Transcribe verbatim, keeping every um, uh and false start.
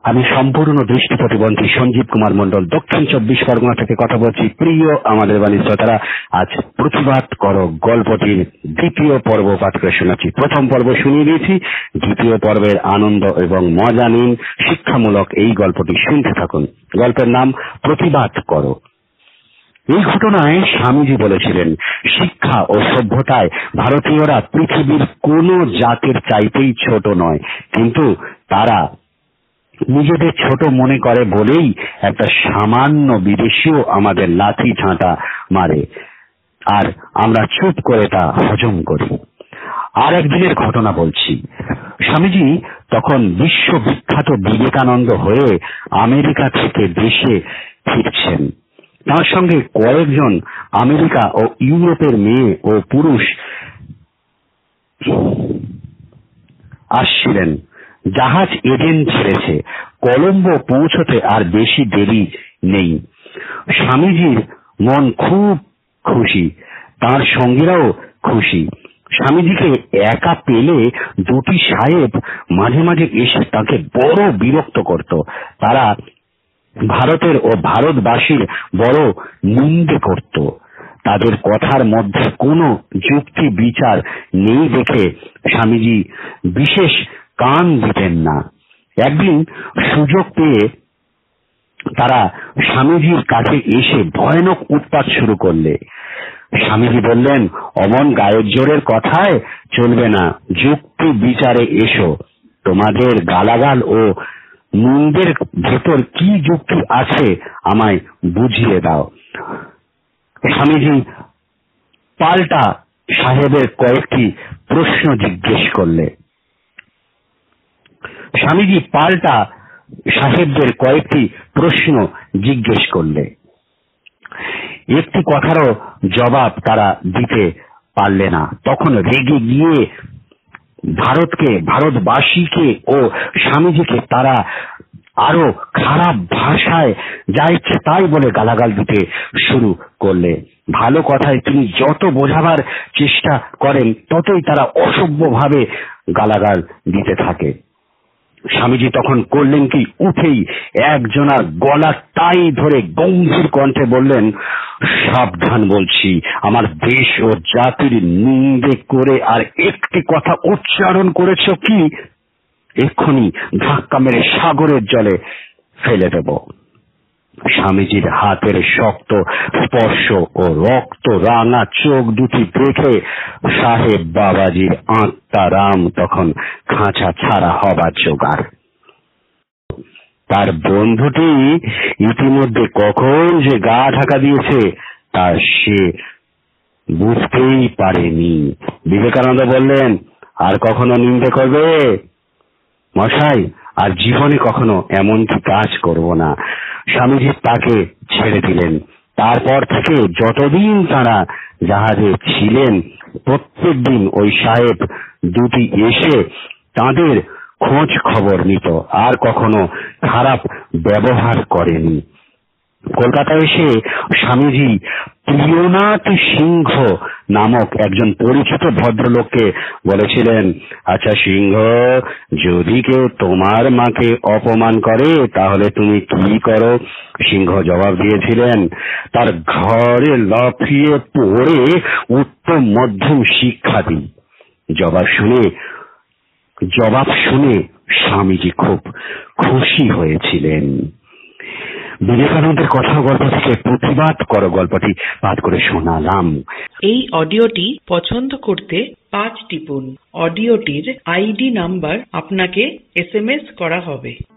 আমি সম্পূর্ণ দৃষ্টি প্রতিবন্ধী সঞ্জীব কুমার মন্ডল দক্ষিণ চব্বিশ পরগনা থেকে কথা বলছি। প্রিয় আমাদের বাণীর শ্রোতারা, আজ প্রতিবাদ করো গল্পটির দ্বিতীয় পর্ব পাঠ করে শোনাচ্ছি। প্রথম পর্ব শুনিয়ে দিয়েছি, দ্বিতীয় পর্বের আনন্দ এবং মজা নিন। শিক্ষামূলক এই গল্পটি শুনতে থাকুন। গল্পের নাম প্রতিবাদ করো। এই ঘটনায় স্বামীজি বলেছিলেন, শিক্ষা ও সভ্যতায় ভারতীয়রা পৃথিবীর কোন জাতির চাইতেই ছোট নয়, কিন্তু তারা নিজেদের ছোট মনে করে বলেই একটা সামান্য বিদেশিও আমাদের লাথি ঝাঁটা মারে, আর আমরা চুপ করে তা হজম করি। আর একদিনের ঘটনা বলছি। স্বামীজি তখন বিশ্ববিখ্যাত বিবেকানন্দ হয়ে আমেরিকা থেকে দেশে ফিরছেন। তার সঙ্গে কয়েকজন আমেরিকা ও ইউরোপের মেয়ে ও পুরুষ আসছিলেন। জাহাজ এডেন ছেড়েছে। কলম্বো পৌঁছতে আর বেশি দেরি নেই। স্বামীজির মন খুব খুশি, তার সঙ্গীরাও খুশি। স্বামীজিকে একা পেলে দুটি সাহেব মাঝে মাঝে এসে তাকে বড় বিরক্ত করত। তারা ভারতের ও ভারতবাসীর বড় নিন্দে করত। তাদের কথার মধ্যে কোনো যুক্তি বিচার নেই দেখে স্বামীজি বিশেষ কান দিতেন না। একদিন সুযোগ পেয়ে তারা স্বামীজির কাছে এসে ভয়ানক উৎপাত শুরু করলে। স্বামীজি বললেন, অমন গায়ের জোরের কথায় চলবে না, যুক্তি বিচারে এসো। তোমাদের গালাগাল ও নিন্দের ভেতর কি যুক্তি আছে আমায় বুঝিয়ে দাও। স্বামীজি পাল্টা সাহেবের কয়েকটি প্রশ্ন জিজ্ঞেস করলে স্বামীজি পাল্টা সাহেবদের কয়েকটি প্রশ্ন জিজ্ঞেস করলে একটি কথারও জবাব তারা দিতে পারলে না। তখন রেগে গিয়ে ভারতকে, ভারতবাসীকে ও স্বামীজিকে তারা আরো খারাপ ভাষায় যা ইচ্ছে তাই বলে গালাগাল দিতে শুরু করলে। ভালো কথায় তিনি যত বোঝাবার চেষ্টা করেন ততই তারা অসভ্যভাবে গালাগাল দিতে থাকে। স্বামীজি তখন করলেন কি, উঠেই একজনার গলা টাই ধরে গম্ভীর কণ্ঠে বললেন, সাবধান বলছি, আমার দেশ ও জাতির নিন্দে করে আর একটি কথা উচ্চারণ করেছ কি, এক্ষুনি ধাক্কা মেরে সাগরের জলে ফেলে দেব। স্বামীজির হাতের শক্ত স্পর্শ ও রক্ত রাঙা চোখ দুটি দেখে সাহেব বাবাজির আত্মারাম তখন খাঁচা ছাড়া হবার জোগাড়। তার বন্ধুটি ইতিমধ্যে কখন যে গা ঢাকা দিয়েছে তা সে বুঝতেই পারেনি। বিবেকানন্দ বললেন, আর কখনো নিন্দে করবে? মশাই, আর জীবনে কখনো এমনটি কাজ করব না। স্বামীজি তাকে ছেড়ে দিলেন। তারপর থেকে যতদিন তারা জাহাজে ছিলেন প্রত্যেক দিন ওই সাহেব দুটি এসে তাদের খোঁজ খবর নিত, আর কখনো খারাপ ব্যবহার করেনি। কলকাতায় এসে স্বামীজি প্রিয়নাথ সিংহ নামক একজন পরিচিত ভদ্রলোককে বলেছিলেন, আচ্ছা সিংহ, যদি কেউ তোমার মাকে অপমান করে তাহলে তুমি কি করো? সিংহ জবাব দিয়েছিলেন, তার ঘরে লাফিয়ে পড়ে উত্তম মধ্যম শিক্ষা দিই। জবাব শুনে জবাব শুনে স্বামীজি খুব খুশি হয়েছিলেন। বিবেকানন্দের কথা গল্প থেকে প্রতিবাদ করো গল্পটি পাঠ করে শোনালাম। এই অডিওটি পছন্দ করতে পাঁচ টিপুন। অডিওটির আইডি নাম্বার আপনাকে এস এম এস করা হবে।